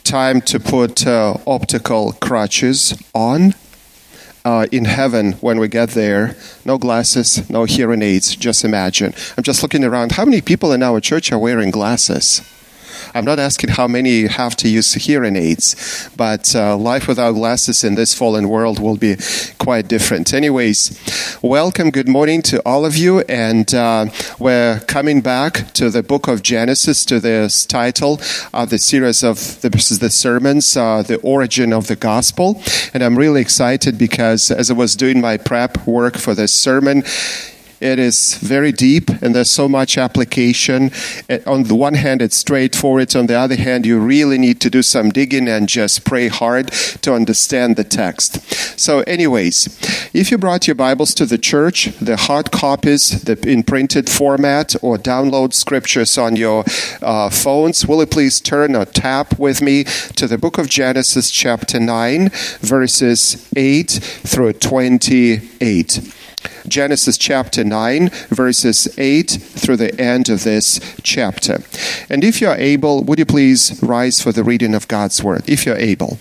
time to put optical crutches on. In heaven, when we get there, no glasses, no hearing aids. Just imagine. I'm just looking around. How many people in our church are wearing glasses? I'm not asking how many have to use hearing aids, but life without glasses in this fallen world will be quite different. Anyways, welcome, good morning to all of you, and we're coming back to the book of Genesis, to this title of the series of the sermons, The Origin of the Gospel, and I'm really excited because as I was doing my prep work for this sermon, it is very deep, and there's so much application. On the one hand, it's straightforward. On the other hand, you really need to do some digging and just pray hard to understand the text. So anyways, if you brought your Bibles to the church, the hard copies, in printed format, or download scriptures on your phones, will you please turn or tap with me to the book of Genesis chapter 9, verses 8 through 28. Genesis chapter 9, verses 8 through the end of this chapter. And if you're able, would you please rise for the reading of God's word, if you're able.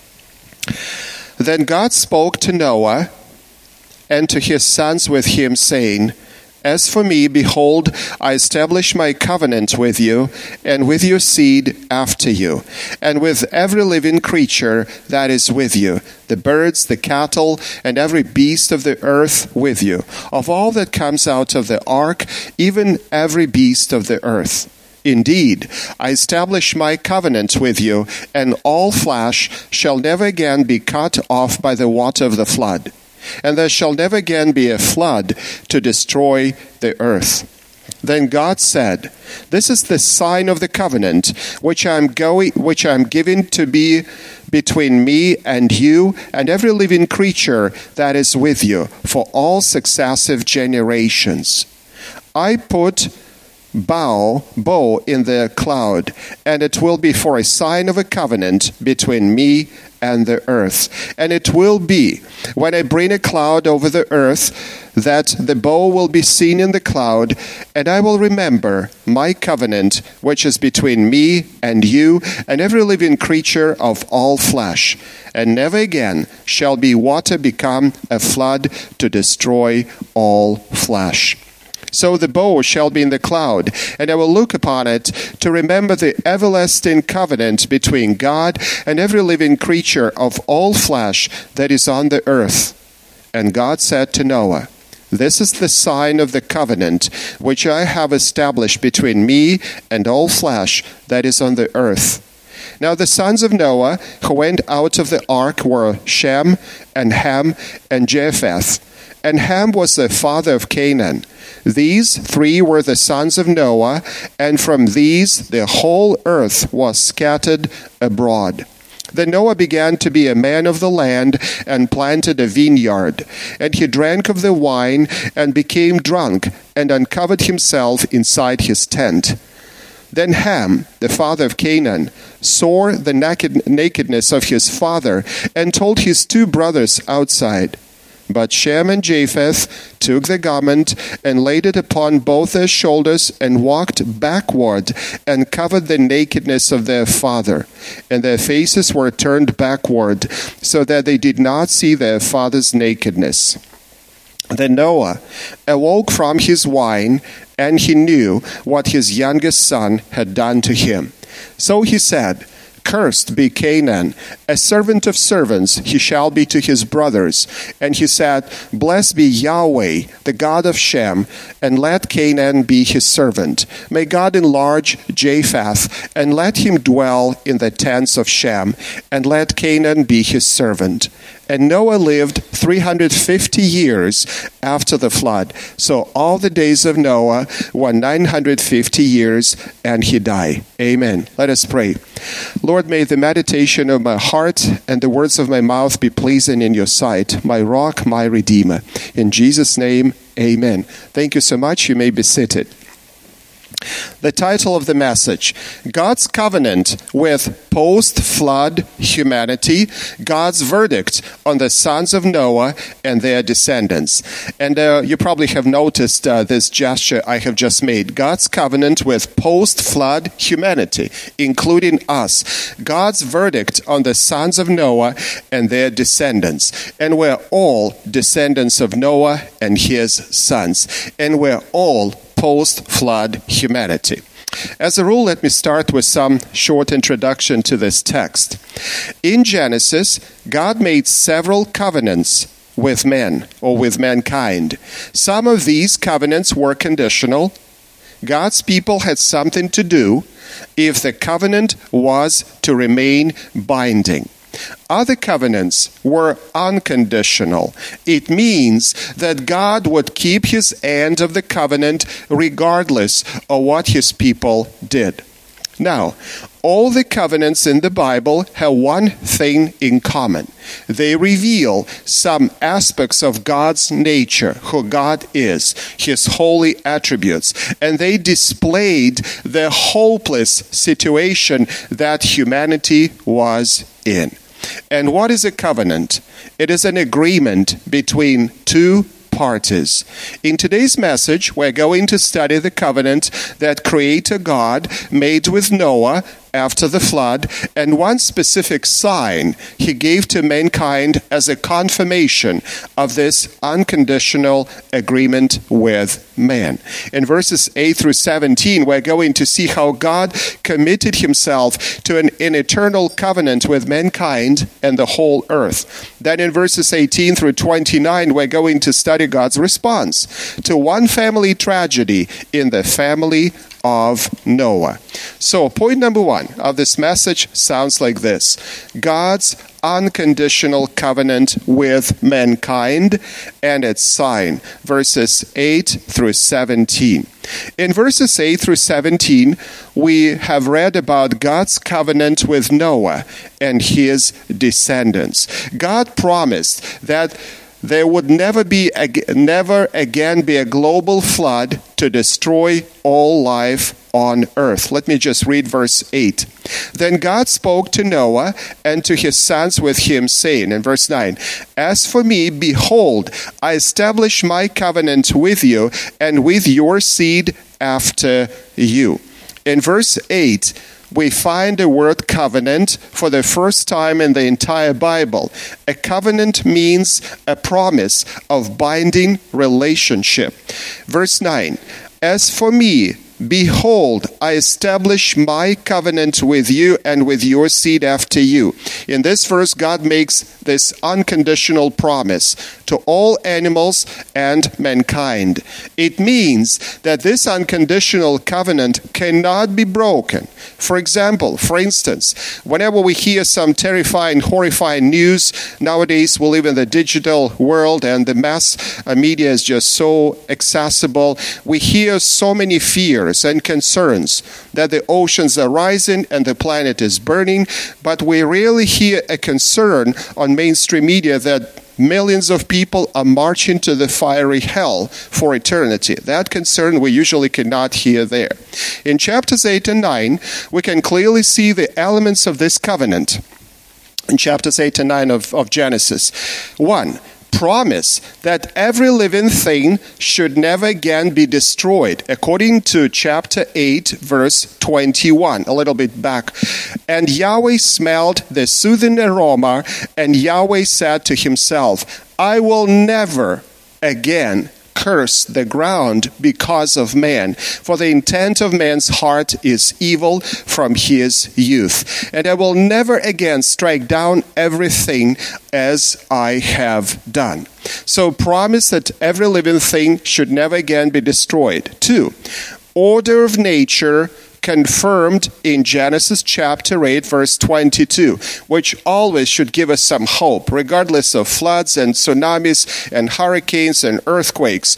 Then God spoke to Noah and to his sons with him, saying, As for me, behold, I establish my covenant with you and with your seed after you, and with every living creature that is with you, the birds, the cattle, and every beast of the earth with you, of all that comes out of the ark, even every beast of the earth. Indeed, I establish my covenant with you, and all flesh shall never again be cut off by the water of the flood. And there shall never again be a flood to destroy the earth. Then God said, This is the sign of the covenant which I am giving to be between me and you and every living creature that is with you for all successive generations. I put bow in the cloud, and it will be for a sign of a covenant between me and the earth. And it will be, when I bring a cloud over the earth, that the bow will be seen in the cloud, and I will remember my covenant, which is between me and you and every living creature of all flesh. And never again shall be water become a flood to destroy all flesh. So the bow shall be in the cloud, and I will look upon it to remember the everlasting covenant between God and every living creature of all flesh that is on the earth. And God said to Noah, This is the sign of the covenant which I have established between me and all flesh that is on the earth. Now the sons of Noah who went out of the ark were Shem and Ham and Japheth. And Ham was the father of Canaan. These three were the sons of Noah, and from these the whole earth was scattered abroad. Then Noah began to be a man of the land and planted a vineyard. And he drank of the wine and became drunk and uncovered himself inside his tent. Then Ham, the father of Canaan, saw the nakedness of his father and told his two brothers outside. But Shem and Japheth took the garment and laid it upon both their shoulders and walked backward and covered the nakedness of their father. And their faces were turned backward so that they did not see their father's nakedness. Then Noah awoke from his wine, and he knew what his youngest son had done to him. So he said, Cursed be Canaan, a servant of servants he shall be to his brothers. And he said, Blessed be Yahweh, the God of Shem, and let Canaan be his servant. May God enlarge Japheth, and let him dwell in the tents of Shem, and let Canaan be his servant. And Noah lived 350 years after the flood. So all the days of Noah were 950 years, and he died. Amen. Let us pray. Lord, may the meditation of my heart and the words of my mouth be pleasing in your sight, my rock, my redeemer. In Jesus' name, amen. Thank you so much. You may be seated. The title of the message, God's Covenant with Post-Flood Humanity, God's Verdict on the Sons of Noah and their Descendants. And you probably have noticed this gesture I have just made. God's Covenant with Post-Flood Humanity, including us. God's Verdict on the Sons of Noah and their Descendants. And we're all descendants of Noah and his sons. And we're all post-flood humanity. As a rule, let me start with some short introduction to this text. In Genesis, God made several covenants with men or with mankind. Some of these covenants were conditional. God's people had something to do if the covenant was to remain binding. Other covenants were unconditional. It means that God would keep his end of the covenant regardless of what his people did. Now, all the covenants in the Bible have one thing in common. They reveal some aspects of God's nature, who God is, his holy attributes, and they displayed the hopeless situation that humanity was in. And what is a covenant? It is an agreement between two parties. In today's message, we're going to study the covenant that Creator God made with Noah after the flood, and one specific sign he gave to mankind as a confirmation of this unconditional agreement with man. In verses 8 through 17, we're going to see how God committed himself to an eternal covenant with mankind and the whole earth. Then in verses 18 through 29, we're going to study God's response to one family tragedy in the family of Noah. So point number one of this message sounds like this: God's unconditional covenant with mankind and its sign, verses 8 through 17. In verses 8 through 17, we have read about God's covenant with Noah and his descendants. God promised that there would never again be a global flood to destroy all life on earth. Let me just read verse 8. Then God spoke to Noah and to his sons with him, saying, in verse 9, As for me, behold, I establish my covenant with you and with your seed after you. In verse 8, we find the word covenant for the first time in the entire Bible. A covenant means a promise of binding relationship. Verse 9, As for me, behold, I establish my covenant with you and with your seed after you. In this verse, God makes this unconditional promise to all animals and mankind. It means that this unconditional covenant cannot be broken. For instance, whenever we hear some terrifying, horrifying news, nowadays we live in the digital world and the mass media is just so accessible. We hear so many fears and concerns that the oceans are rising and the planet is burning, but we rarely hear a concern on mainstream media that millions of people are marching to the fiery hell for eternity. That concern we usually cannot hear there. In chapters 8 and 9, we can clearly see the elements of this covenant. In chapters 8 and 9 of Genesis. 1. Promise that every living thing should never again be destroyed, according to chapter 8, verse 21, a little bit back. And Yahweh smelled the soothing aroma, and Yahweh said to himself, I will never again curse the ground because of man, for the intent of man's heart is evil from his youth. And I will never again strike down everything as I have done. So promise that every living thing should never again be destroyed. 2, order of nature confirmed in Genesis chapter 8, verse 22, which always should give us some hope, regardless of floods and tsunamis and hurricanes and earthquakes.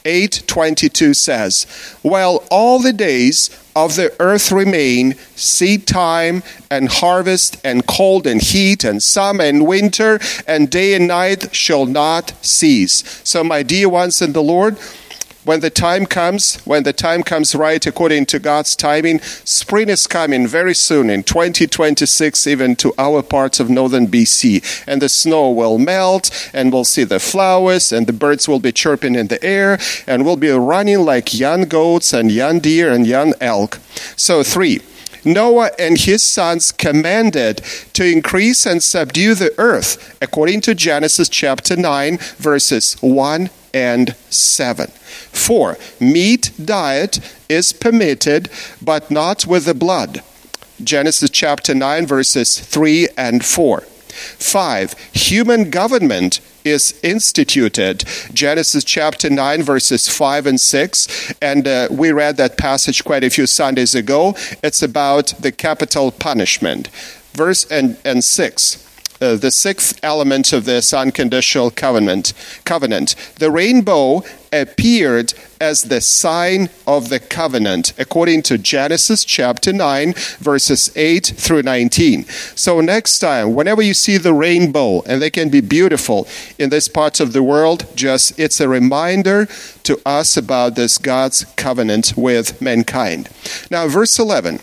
8:22 says, While all the days of the earth remain, seed time and harvest and cold and heat and summer and winter and day and night shall not cease. So my dear ones in the Lord, when the time comes right according to God's timing, spring is coming very soon in 2026, even to our parts of northern BC. And the snow will melt, and we'll see the flowers, and the birds will be chirping in the air, and we'll be running like young goats and young deer and young elk. So 3. Noah and his sons commanded to increase and subdue the earth, according to Genesis chapter 9, verses 1 and 7. 4. Meat diet is permitted, but not with the blood. Genesis chapter 9, verses 3 and 4. 5. Human government is instituted. Genesis chapter 9, verses 5 and 6. And we read that passage quite a few Sundays ago. It's about the capital punishment. Verse and 6. The sixth element of this unconditional covenant. The rainbow appeared as the sign of the covenant, according to Genesis chapter 9, verses 8 through 19. So next time, whenever you see the rainbow, and they can be beautiful in this part of the world, it's a reminder to us about this God's covenant with mankind. Now, verse 11.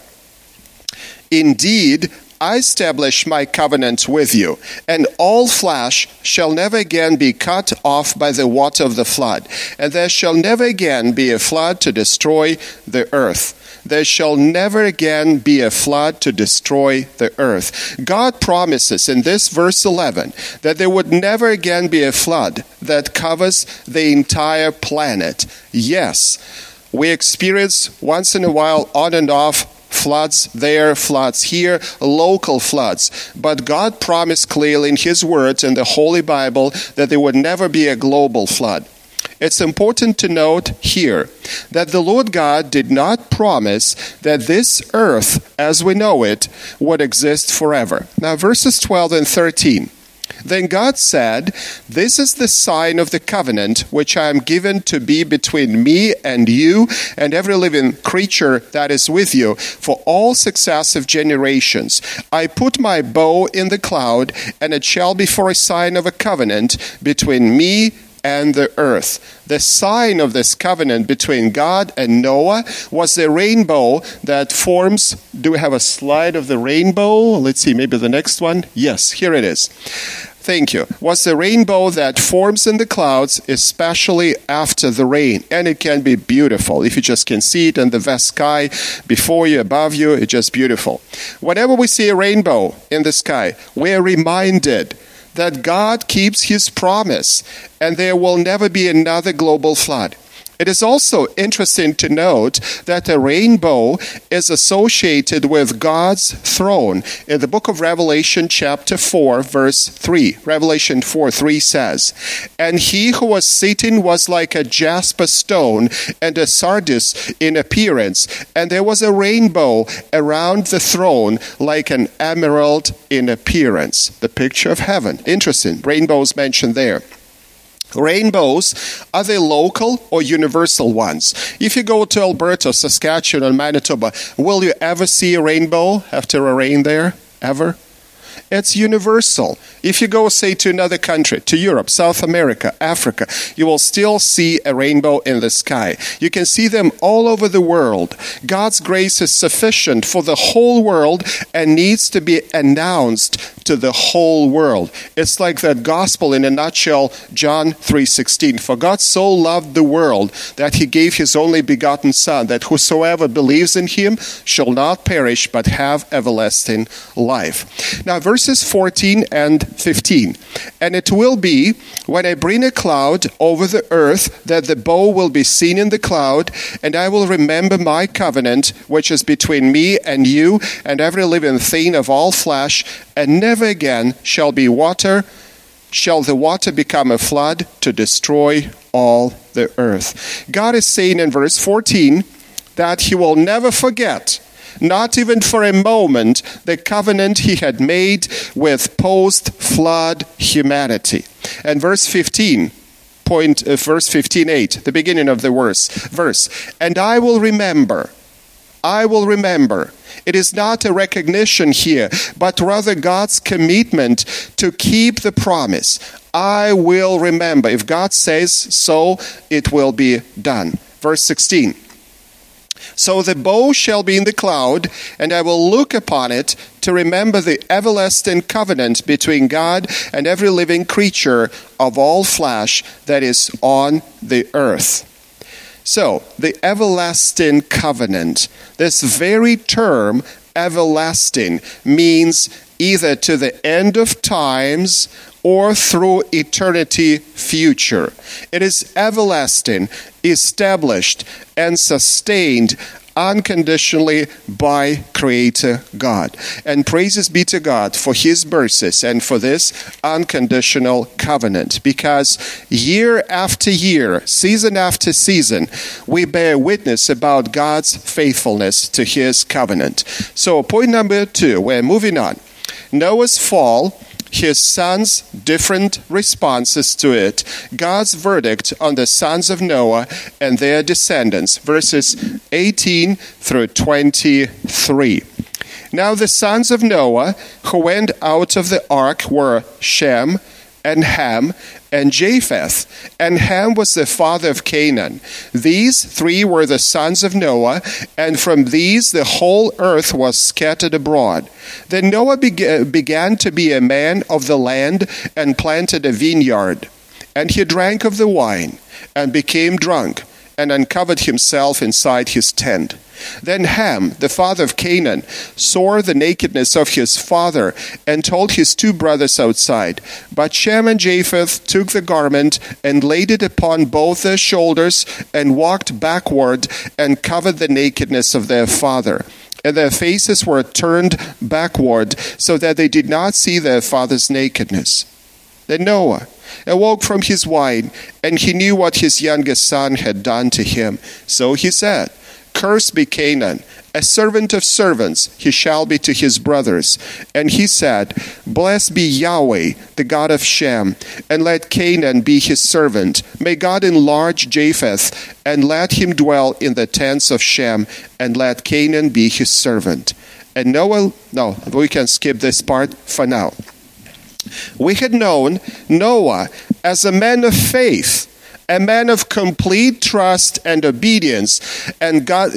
Indeed, I establish my covenant with you, and all flesh shall never again be cut off by the water of the flood, and there shall never again be a flood to destroy the earth. There shall never again be a flood to destroy the earth. God promises in this verse 11 that there would never again be a flood that covers the entire planet. Yes, we experience once in a while on and off floods there, floods here, local floods. But God promised clearly in His words in the Holy Bible that there would never be a global flood. It's important to note here that the Lord God did not promise that this earth, as we know it, would exist forever. Now, verses 12 and 13. Then God said, "This is the sign of the covenant which I am given to be between me and you and every living creature that is with you for all successive generations. I put my bow in the cloud, and it shall be for a sign of a covenant between me and the earth." The sign of this covenant between God and Noah was the rainbow that forms. Do we have a slide of the rainbow? Let's see, maybe the next one. Yes, here it is. Thank you. Was the rainbow that forms in the clouds, especially after the rain. And it can be beautiful. If you just can see it in the vast sky before you, above you, it's just beautiful. Whenever we see a rainbow in the sky, we are reminded that God keeps His promise and there will never be another global flood. It is also interesting to note that a rainbow is associated with God's throne. In the book of Revelation chapter 4, verse 3, Revelation 4:3 says, "And he who was sitting was like a jasper stone and a sardius in appearance, and there was a rainbow around the throne like an emerald in appearance." The picture of heaven. Interesting. Rainbows mentioned there. Rainbows, are they local or universal ones? If you go to Alberta, Saskatchewan, or Manitoba, will you ever see a rainbow after a rain there? Ever? It's universal. If you go, say, to another country, to Europe, South America, Africa, you will still see a rainbow in the sky. You can see them all over the world. God's grace is sufficient for the whole world and needs to be announced to the whole world. It's like that gospel in a nutshell, John 3:16. "For God so loved the world that He gave His only begotten Son, that whosoever believes in Him shall not perish but have everlasting life." Now, verses 14 and 15. "And it will be, when I bring a cloud over the earth, that the bow will be seen in the cloud, and I will remember my covenant, which is between me and you and every living thing of all flesh, and never again shall the water become a flood to destroy all the earth." God is saying in verse 14 that He will never forget, not even for a moment, the covenant He had made with post-flood humanity. And verse 15:8, the beginning of the verse, "And I will remember It is not a recognition here, but rather God's commitment to keep the promise. I will remember. If God says so, it will be done. Verse 16. So the bow shall be in the cloud, and I will look upon it to remember the everlasting covenant between God and every living creature of all flesh that is on the earth. So, the everlasting covenant, this very term, everlasting, means either to the end of times or through eternity future. It is everlasting, established, and sustained unconditionally by Creator God. And praises be to God for His mercies and for this unconditional covenant. Because year after year, season after season, we bear witness about God's faithfulness to His covenant. So point number 2, we're moving on. Noah's fall, his sons' different responses to it, God's verdict on the sons of Noah and their descendants, verses 18 through 23. Now the sons of Noah who went out of the ark were Shem and Ham and Japheth. And Ham was the father of Canaan. These three were the sons of Noah, and from these the whole earth was scattered abroad. Then Noah began to be a man of the land and planted a vineyard. And he drank of the wine and became drunk and uncovered himself inside his tent. Then Ham, the father of Canaan, saw the nakedness of his father and told his two brothers outside. But Shem and Japheth took the garment and laid it upon both their shoulders and walked backward and covered the nakedness of their father. And their faces were turned backward so that they did not see their father's nakedness. Then Noah awoke from his wine, and he knew what his youngest son had done to him. So he said, Cursed be Canaan, a servant of servants he shall be to his brothers. And he said, Blessed be Yahweh, the God of Shem, and let Canaan be his servant. May God enlarge Japheth, and let him dwell in the tents of Shem, and let Canaan be his servant. And Noah, no, we can skip this part for now. We had known Noah as a man of faith, a man of complete trust and obedience, and God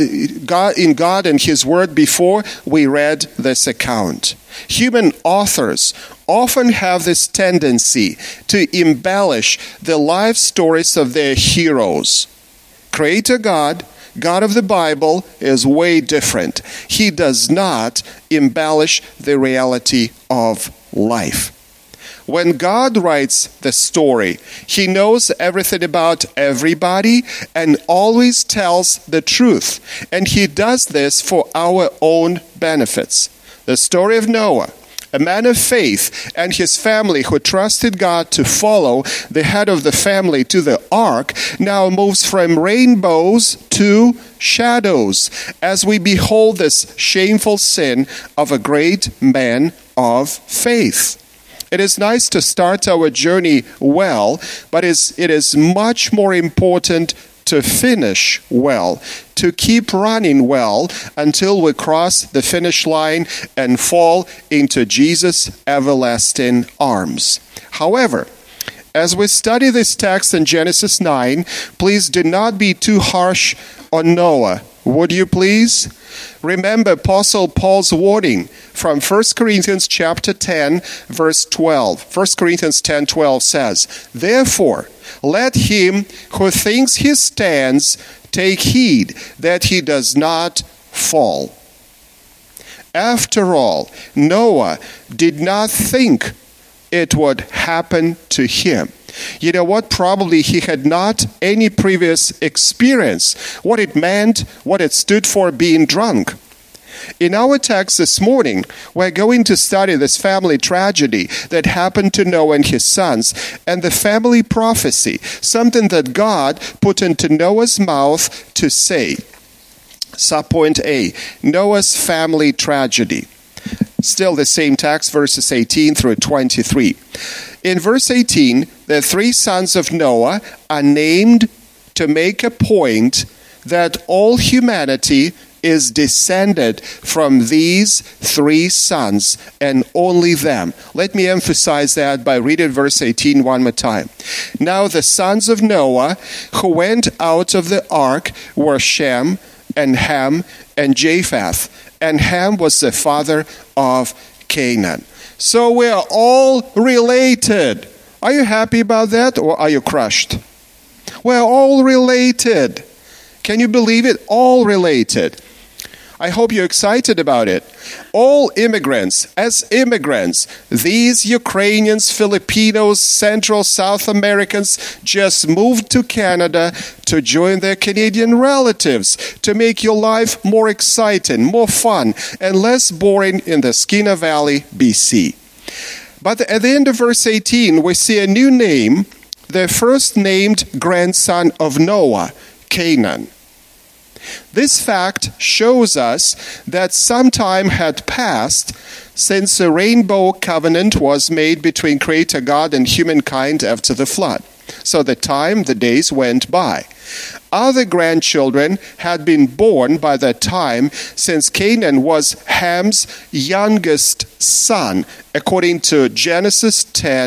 and His Word before we read this account. Human authors often have this tendency to embellish the life stories of their heroes. Creator God, God of the Bible, is way different. He does not embellish the reality of life. When God writes the story, He knows everything about everybody and always tells the truth. And He does this for our own benefits. The story of Noah, a man of faith, and his family who trusted God to follow the head of the family to the ark, now moves from rainbows to shadows as we behold this shameful sin of a great man of faith. It is nice to start our journey well, but it is much more important to finish well, to keep running well until we cross the finish line and fall into Jesus' everlasting arms. However, as we study this text in Genesis 9, please do not be too harsh on Noah. Would you please? Remember Apostle Paul's warning from 1 Corinthians chapter 10, verse 12. 1 Corinthians 10:12 says, Therefore, let him who thinks he stands take heed that he does not fall. After all, Noah did not think it would happen to him. You know what? Probably he had not any previous experience, what it meant, what it stood for being drunk. In our text this morning, we're going to study this family tragedy that happened to Noah and his sons, and the family prophecy, something that God put into Noah's mouth to say. Subpoint A, Noah's family tragedy. Still the same text, verses 18 through 23. In verse 18, the three sons of Noah are named to make a point that all humanity is descended from these three sons, and only them. Let me emphasize that by reading verse 18 one more time. Now the sons of Noah who went out of the ark were Shem and Ham and Japheth. And Ham was the father of Canaan. So we are all related. Are you happy about that, or are you crushed? We're all related. Can you believe it? All related. I hope you're excited about it. All immigrants, as immigrants, these Ukrainians, Filipinos, Central South Americans just moved to Canada to join their Canadian relatives, to make your life more exciting, more fun, and less boring in the Skeena Valley, BC. But at the end of verse 18, we see a new name, the first named grandson of Noah, Canaan. This fact shows us that some time had passed since a rainbow covenant was made between Creator God and humankind after the flood. So the days went by. Other grandchildren had been born by that time, since Canaan was Ham's youngest son, according to Genesis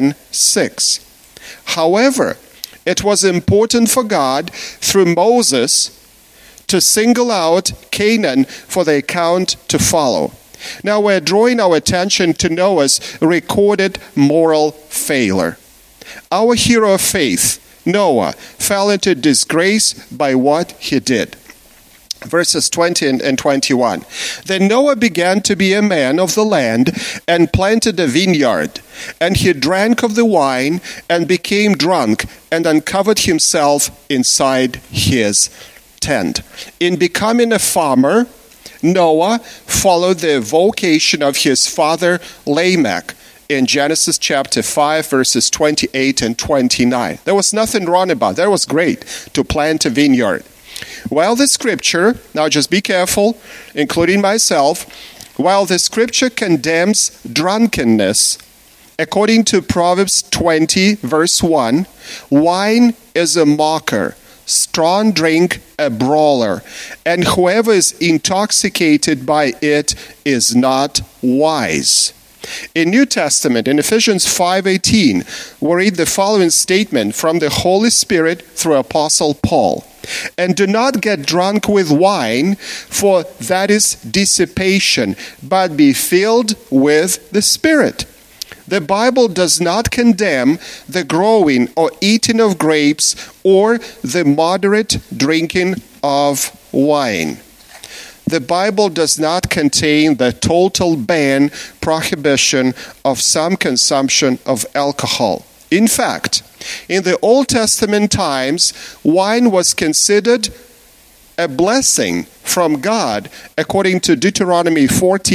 10:6. However, it was important for God, through Moses, to single out Canaan for the account to follow. Now we're drawing our attention to Noah's recorded moral failure. Our hero of faith, Noah, fell into disgrace by what he did. Verses 20 and 21. Then Noah began to be a man of the land and planted a vineyard. And he drank of the wine and became drunk and uncovered himself inside his tent. In becoming a farmer, Noah followed the vocation of his father Lamech in Genesis chapter 5, verses 28 and 29. There was nothing wrong about it. That was great to plant a vineyard. While the scripture, now just be careful, including myself, while the scripture condemns drunkenness, according to Proverbs 20, verse 1, wine is a mocker, strong drink a brawler, and whoever is intoxicated by it is not wise. In New Testament, in Ephesians 5:18, we read the following statement from the Holy Spirit through Apostle Paul. And do not get drunk with wine, for that is dissipation, but be filled with the Spirit. The Bible does not condemn the growing or eating of grapes or the moderate drinking of wine. The Bible does not contain the total ban, prohibition of some consumption of alcohol. In fact, in the Old Testament times, wine was considered a blessing from God, according to Deuteronomy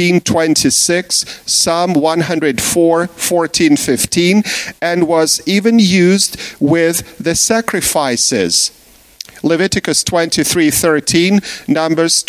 14:26, Psalm 104:14-15, and was even used with the sacrifices. Leviticus 23:13, Numbers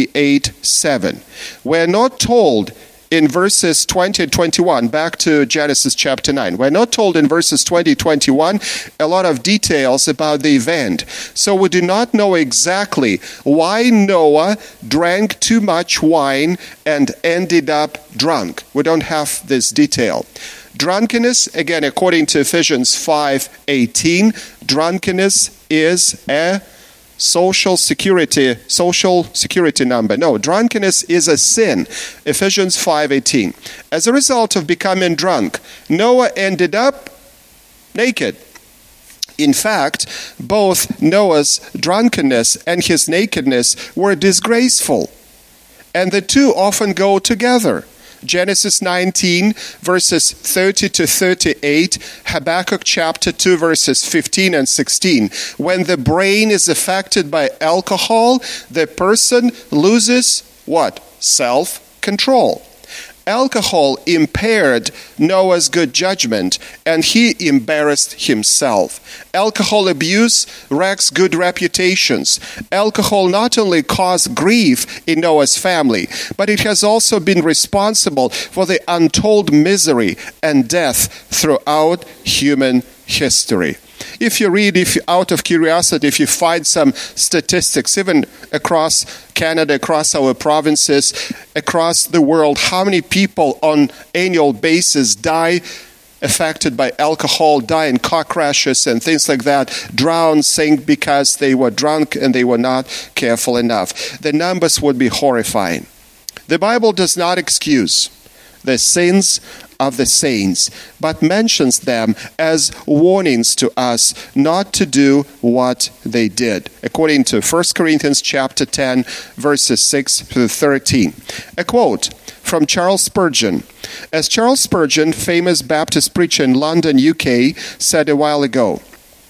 28:7. We're not told in verses 20 and 21, back to Genesis chapter 9. We're not told in verses 20 and 21 a lot of details about the event. So we do not know exactly why Noah drank too much wine and ended up drunk. We don't have this detail. Drunkenness, again, according to Ephesians 5:18, drunkenness is a social security number. No, drunkenness is a sin. Ephesians 5:18. As a result of becoming drunk, Noah ended up naked. In fact, both Noah's drunkenness and his nakedness were disgraceful, and the two often go together. Genesis 19, verses 30 to 38, Habakkuk chapter 2, verses 15 and 16. When the brain is affected by alcohol, the person loses what? Self-control. Alcohol impaired Noah's good judgment, and he embarrassed himself. Alcohol abuse wrecks good reputations. Alcohol not only caused grief in Noah's family, but it has also been responsible for the untold misery and death throughout human history. If you read, out of curiosity, if you find some statistics, even across Canada, across our provinces, across the world, how many people on annual basis die affected by alcohol, die in car crashes and things like that, drown, sink because they were drunk and they were not careful enough. The numbers would be horrifying. The Bible does not excuse the sins of the saints, but mentions them as warnings to us not to do what they did, according to 1 Corinthians chapter 10, verses 6 to 13. A quote from Charles Spurgeon. As Charles Spurgeon, famous Baptist preacher in London, UK, said a while ago,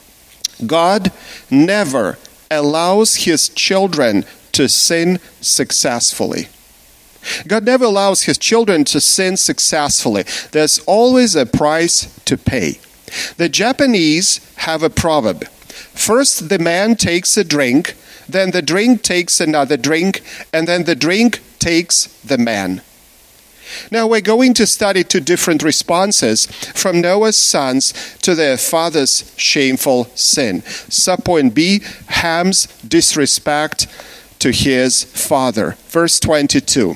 God never allows his children to sin successfully. God never allows his children to sin successfully. There's always a price to pay. The Japanese have a proverb. First, the man takes a drink, then the drink takes another drink, and then the drink takes the man. Now we're going to study two different responses from Noah's sons to their father's shameful sin. Subpoint B, Ham's disrespect to his father. Verse 22.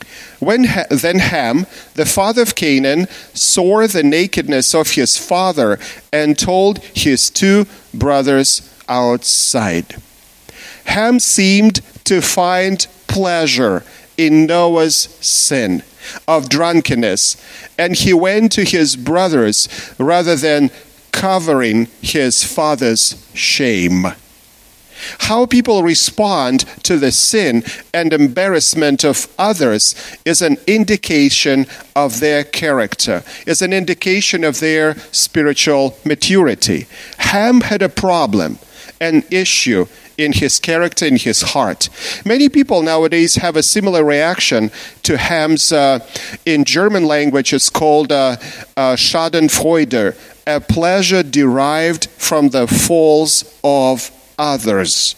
Then Ham, the father of Canaan, saw the nakedness of his father and told his two brothers outside. Ham seemed to find pleasure in Noah's sin of drunkenness, and he went to his brothers rather than covering his father's shame. How people respond to the sin and embarrassment of others is an indication of their character, is an indication of their spiritual maturity. Ham had a problem, an issue in his character, in his heart. Many people nowadays have a similar reaction to Ham's, in German language, it's called Schadenfreude, a pleasure derived from the faults of others.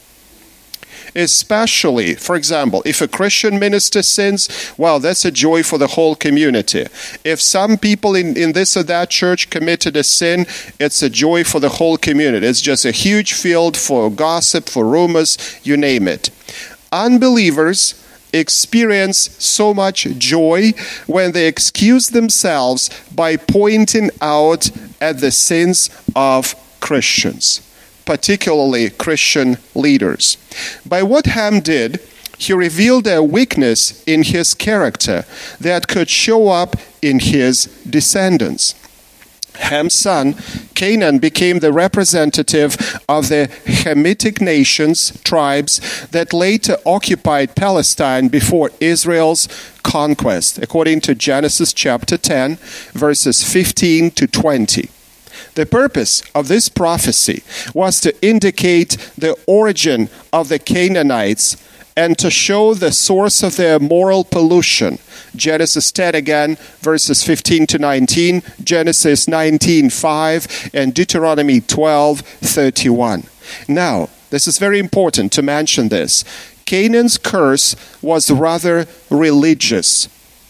Especially, for example, if a Christian minister sins, well, that's a joy for the whole community. If some people in this or that church committed a sin, it's a joy for the whole community. It's just a huge field for gossip, for rumors, you name it. Unbelievers experience so much joy when they excuse themselves by pointing out at the sins of Christians, particularly Christian leaders. By what Ham did, he revealed a weakness in his character that could show up in his descendants. Ham's son, Canaan, became the representative of the Hamitic nations, tribes that later occupied Palestine before Israel's conquest, according to Genesis chapter 10, verses 15 to 20. The purpose of this prophecy was to indicate the origin of the Canaanites and to show the source of their moral pollution. Genesis 10 again, verses 15 to 19, Genesis 19:5, and Deuteronomy 12:31. Now, this is very important to mention this. Canaan's curse was rather religious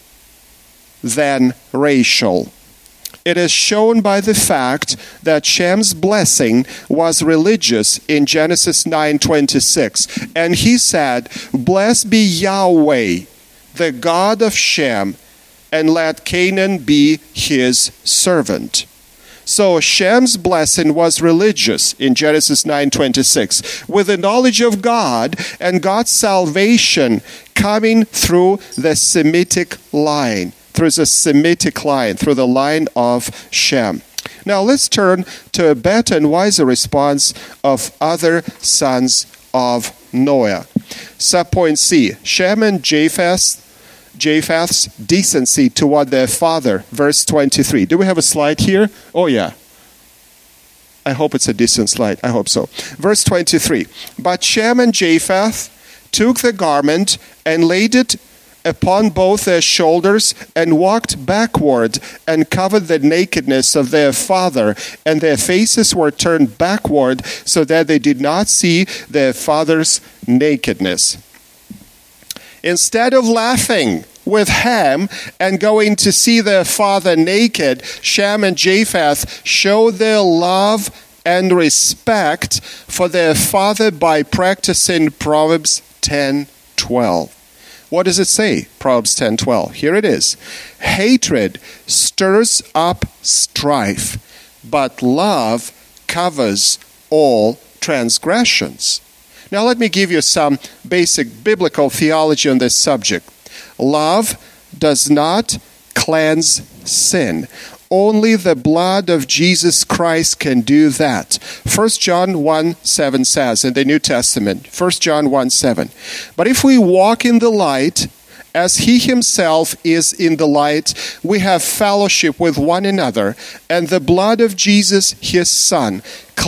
than racial. It is shown by the fact that Shem's blessing was religious in Genesis 9:26. And he said, "Blessed be Yahweh, the God of Shem, and let Canaan be his servant." So Shem's blessing was religious in Genesis 9:26, with the knowledge of God and God's salvation coming through the Semitic line. Through the line of Shem. Now let's turn to a better and wiser response of other sons of Noah. Subpoint C, Shem and Japheth's decency toward their father, verse 23. Do we have a slide here? Oh yeah. I hope it's a decent slide. I hope so. Verse 23. But Shem and Japheth took the garment and laid it upon both their shoulders and walked backward and covered the nakedness of their father, and their faces were turned backward so that they did not see their father's nakedness. Instead of laughing with Ham and going to see their father naked, Shem and Japheth showed their love and respect for their father by practicing Proverbs 10:12. What does it say? Proverbs 10:12. Here it is. Hatred stirs up strife, but love covers all transgressions. Now let me give you some basic biblical theology on this subject. Love does not cleanse sin. Only the blood of Jesus Christ can do that. 1 John 1:7 says in the New Testament, 1 John 1:7, but if we walk in the light, as he himself is in the light, we have fellowship with one another, and the blood of Jesus, his Son,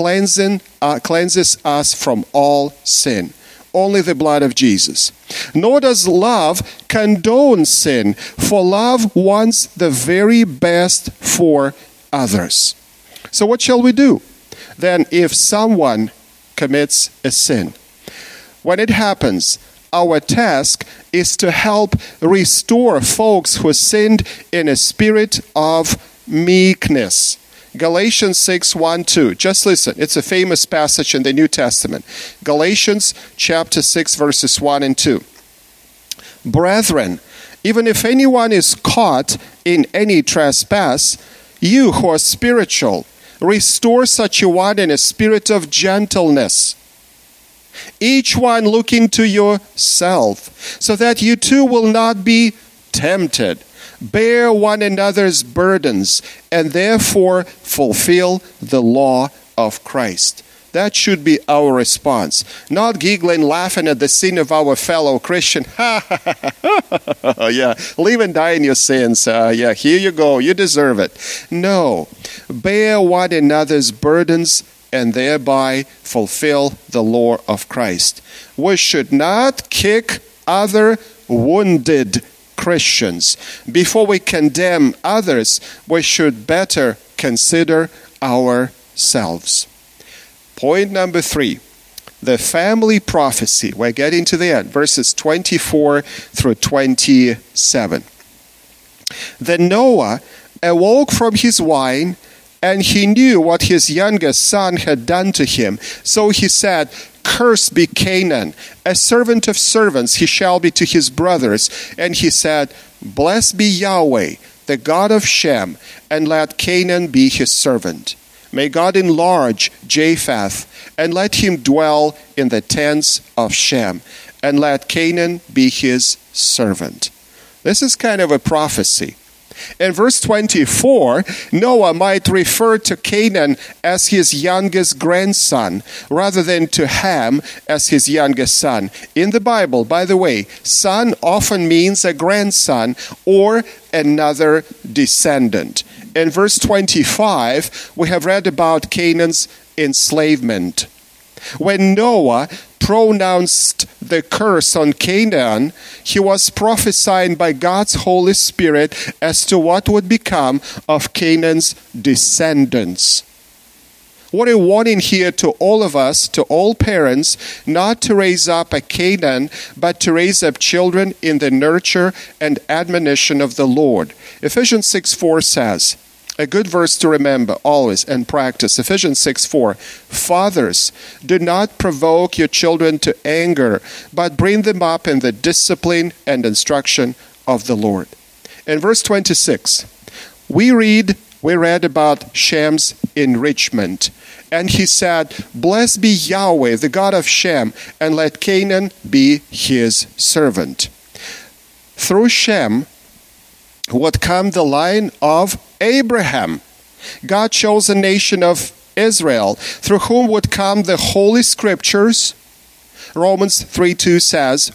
cleanses us from all sin. Only the blood of Jesus. Nor does love condone sin, for love wants the very best for others. So what shall we do? Then if someone commits a sin, when it happens, our task is to help restore folks who sinned in a spirit of meekness. Galatians 6:1-2. Just listen. It's a famous passage in the New Testament. Galatians chapter 6, verses 1 and 2. Brethren, even if anyone is caught in any trespass, you who are spiritual, restore such a one in a spirit of gentleness, each one looking to yourself, so that you too will not be tempted. Bear one another's burdens, and therefore fulfill the law of Christ. That should be our response. Not giggling, laughing at the sin of our fellow Christian. Yeah, live and die in your sins. Yeah, here you go. You deserve it. No. Bear one another's burdens, and thereby fulfill the law of Christ. We should not kick other wounded Christians. Before we condemn others, we should better consider ourselves. Point number 3, the family prophecy. We're getting to the end, verses 24 through 27. Then Noah awoke from his wine, and he knew what his youngest son had done to him. So he said, Cursed be Canaan, a servant of servants he shall be to his brothers. And he said, Blessed be Yahweh, the God of Shem, and let Canaan be his servant. May God enlarge Japheth, and let him dwell in the tents of Shem, and let Canaan be his servant. This is kind of a prophecy. In verse 24, Noah might refer to Canaan as his youngest grandson, rather than to Ham as his youngest son. In the Bible, by the way, son often means a grandson or another descendant. In verse 25, we have read about Canaan's enslavement. When Noah pronounced the curse on Canaan, he was prophesying by God's Holy Spirit as to what would become of Canaan's descendants. What a warning here to all of us, to all parents, not to raise up a Canaan, but to raise up children in the nurture and admonition of the Lord. Ephesians 6:4 says, a good verse to remember always and practice. Ephesians 6:4. Fathers, do not provoke your children to anger, but bring them up in the discipline and instruction of the Lord. In verse 26, we read about Shem's enrichment. And he said, Blessed be Yahweh, the God of Shem, and let Canaan be his servant. Through Shem would come the line of Abraham. God chose a nation of Israel, through whom would come the Holy Scriptures. Romans 3:2 says,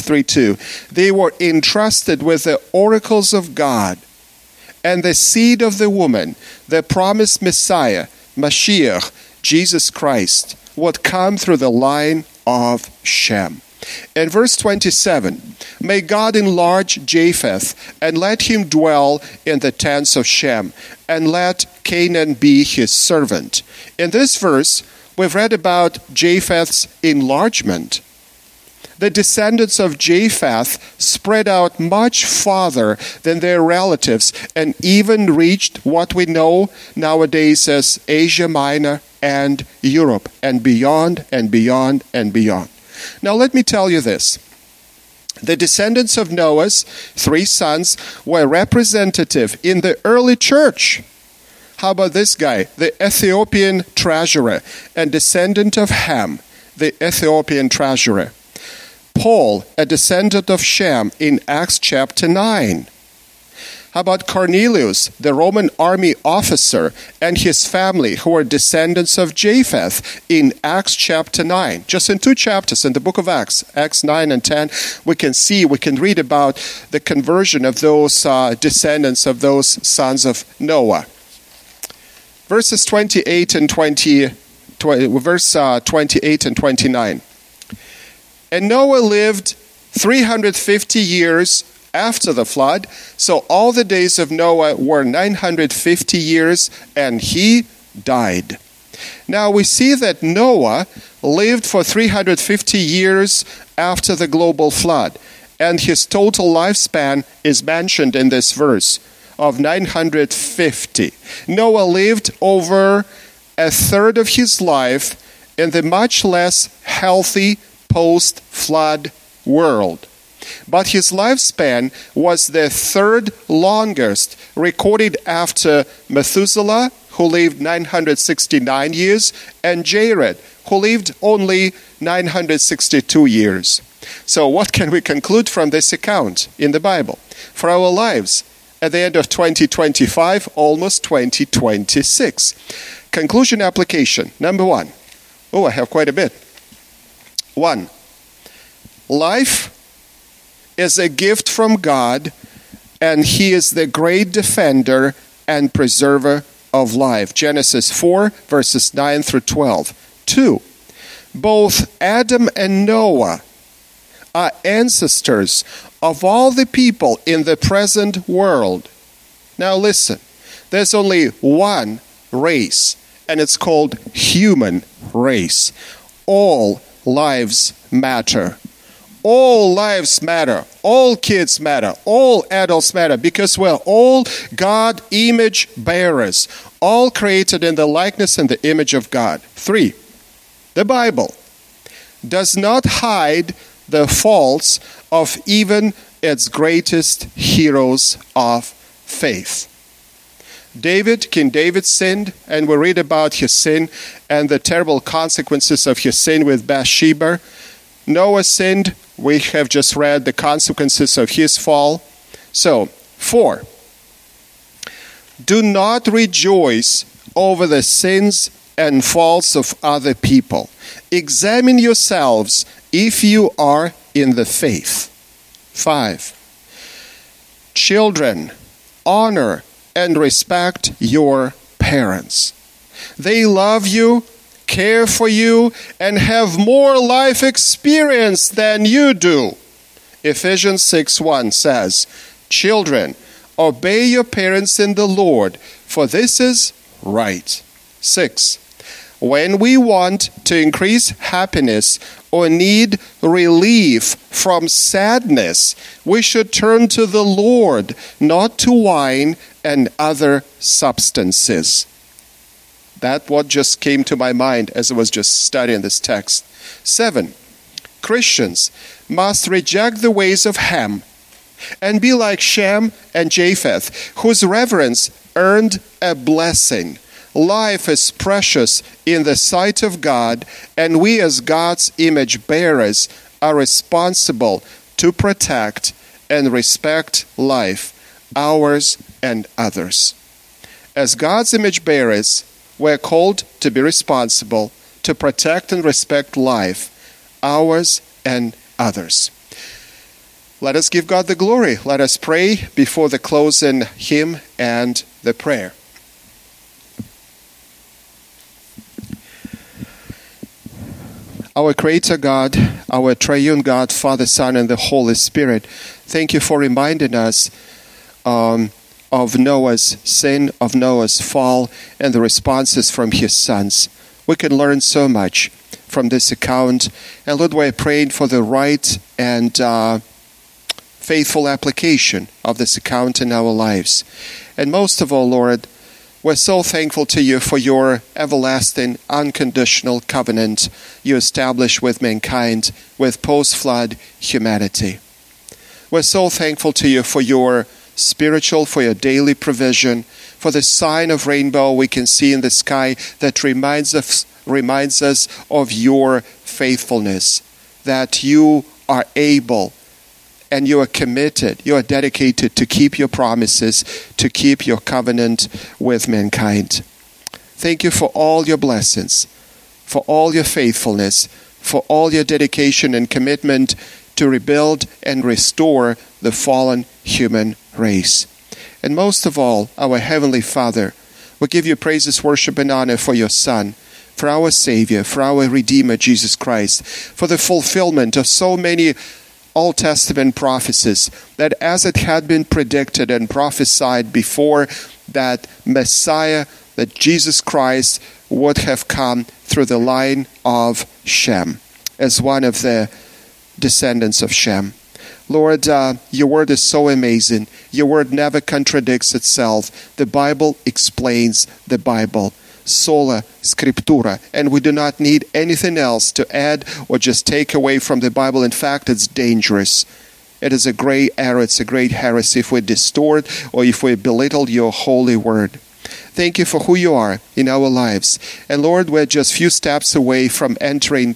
they were entrusted with the oracles of God, and the seed of the woman, the promised Messiah, Mashiach, Jesus Christ, would come through the line of Shem. In verse 27, may God enlarge Japheth, and let him dwell in the tents of Shem, and let Canaan be his servant. In this verse, we've read about Japheth's enlargement. The descendants of Japheth spread out much farther than their relatives, and even reached what we know nowadays as Asia Minor and Europe, and beyond and beyond and beyond. Now let me tell you this. The descendants of Noah's 3 sons were representative in the early church. How about this guy, the Ethiopian treasurer and descendant of Ham, the Ethiopian treasurer. Paul, a descendant of Shem in Acts chapter 9. How about Cornelius, the Roman army officer, and his family, who were descendants of Japheth in Acts chapter 9? Just in 2 chapters in the book of Acts, Acts 9 and 10, we can read about the conversion of those descendants of those sons of Noah. Verses 28 and 29. And Noah lived 350 years after the flood, so all the days of Noah were 950 years, and he died. Now we see that Noah lived for 350 years after the global flood, and his total lifespan is mentioned in this verse of 950. Noah lived over a third of his life in the much less healthy post-flood world. But his lifespan was the 3rd longest, recorded after Methuselah, who lived 969 years, and Jared, who lived only 962 years. So what can we conclude from this account in the Bible? For our lives, at the end of 2025, almost 2026. Conclusion application, number 1. Oh, I have quite a bit. 1. Life is a gift from God, and He is the great defender and preserver of life. Genesis 4, verses 9 through 12. 2. Both Adam and Noah are ancestors of all the people in the present world. Now listen, there's only one race, and it's called human race. All lives matter. All lives matter. All kids matter. All adults matter, because we're all God image bearers, all created in the likeness and the image of God. 3. The Bible does not hide the faults of even its greatest heroes of faith. King David sinned, and we read about his sin and the terrible consequences of his sin with Bathsheba. Noah sinned. We have just read the consequences of his fall. So, 4. Do not rejoice over the sins and faults of other people. Examine yourselves if you are in the faith. 5. Children, honor and respect your parents. They love you, care for you, and have more life experience than you do. Ephesians 6:1 says, Children, obey your parents in the Lord, for this is right. 6. When we want to increase happiness or need relief from sadness, we should turn to the Lord, not to wine and other substances. That's what just came to my mind as I was just studying this text. 7. Christians must reject the ways of Ham and be like Shem and Japheth, whose reverence earned a blessing. Life is precious in the sight of God, and we as God's image bearers are responsible to protect and respect life, ours and others. As God's image bearers, we're called to be responsible to protect and respect life, ours and others. Let us give God the glory. Let us pray before the closing hymn and the prayer. Our Creator God, our triune God, Father, Son, and the Holy Spirit, thank you for reminding us of Noah's sin, of Noah's fall, and the responses from his sons. We can learn so much from this account. And Lord, we're praying for the right and faithful application of this account in our lives. And most of all, Lord, We're so thankful to you for your everlasting, unconditional covenant you established with mankind, with post-flood humanity. We're so thankful to you for your spiritual, for your daily provision, for the sign of rainbow we can see in the sky that reminds us of your faithfulness, that you are able and you are committed, you are dedicated to keep your promises, to keep your covenant with mankind. Thank you for all your blessings, for all your faithfulness, for all your dedication and commitment to rebuild and restore the fallen human race. And most of all, our Heavenly Father, we give you praises, worship, and honor for your Son, for our Savior, for our Redeemer, Jesus Christ, for the fulfillment of so many Old Testament prophecies, that as it had been predicted and prophesied before, that Messiah, that Jesus Christ would have come through the line of Shem, as one of the descendants of Shem. Lord, your word is so amazing. Your word never contradicts itself. The Bible explains the Bible. Sola Scriptura, and we do not need anything else to add or just take away from the Bible. In fact, it's dangerous. It is a great error, it's a great heresy if we distort or if we belittle your holy word. Thank you for who you are in our lives. And Lord, we're just few steps away from entering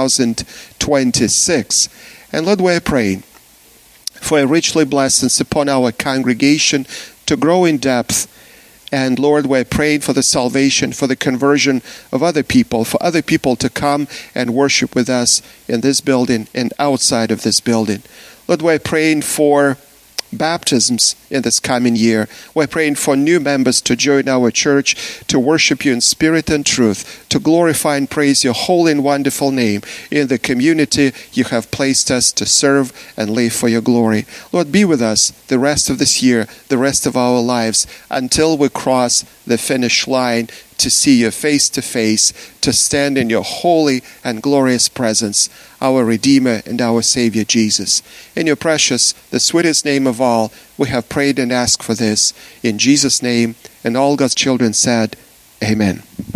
2026. And Lord, we're praying for a richly blessings upon our congregation to grow in depth. And Lord, we're praying for the salvation, for the conversion of other people, for other people to come and worship with us in this building and outside of this building. Lord, we're praying for baptisms in this coming year. We're praying for new members to join our church, to worship you in spirit and truth, to glorify and praise your holy and wonderful name in the community you have placed us to serve and live for your glory. Lord, be with us the rest of this year, the rest of our lives, until we cross the finish line to see you face to face, to stand in your holy and glorious presence, our Redeemer and our Savior Jesus. In your precious, the sweetest name of all, we have prayed and asked for this. In Jesus' name, and all God's children said, Amen.